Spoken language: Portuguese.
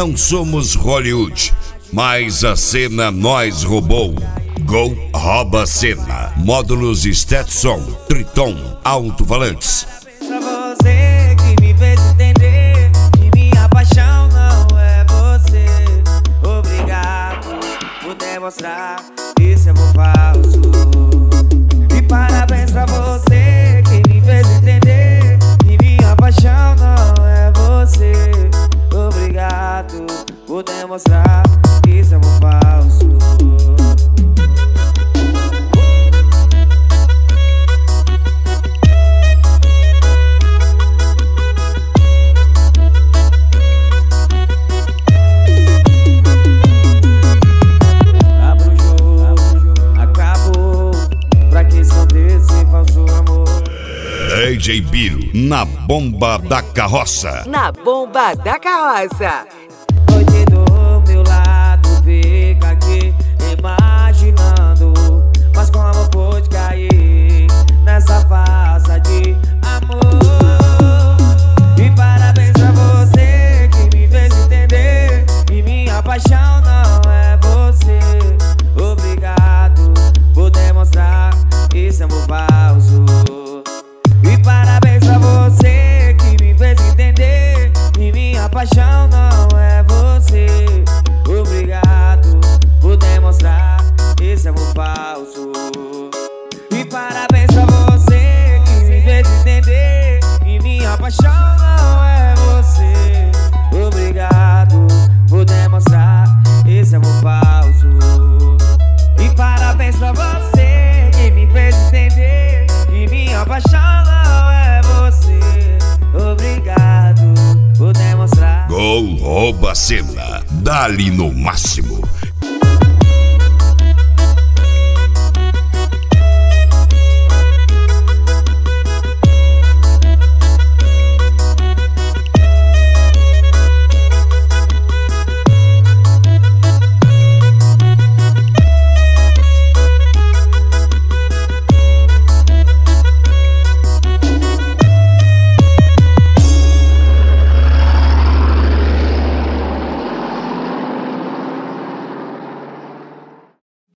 Não somos Hollywood, mas a cena nós roubou. Gol rouba a cena. Módulos Stetson, Triton, alto-falantes. Pra você que me fez entender que minha paixão não é você. Obrigado por demonstrar que esse amor falso. E parabéns pra você que me fez entender que minha paixão não é você. Obrigado por demonstrar que esse amor falso. DJ Biro, na bomba da carroça. Na bomba da carroça. Hoje do meu lado, fica aqui imaginando, mas como pôde cair nessa farsa de amor. E parabéns pra você que me fez entender que minha paixão não é você. Obrigado por demonstrar esse amor falso. E parabéns pra você que me fez entender que minha paixão não é você. Obrigado por demonstrar esse amor falso. E parabéns pra você que me fez entender que minha paixão não é você. Obrigado por demonstrar esse amor falso. E parabéns pra você que me fez entender que minha paixão não é você. Obrigado por demonstrar. Gol rouba a cena. Dá-lhe no máximo.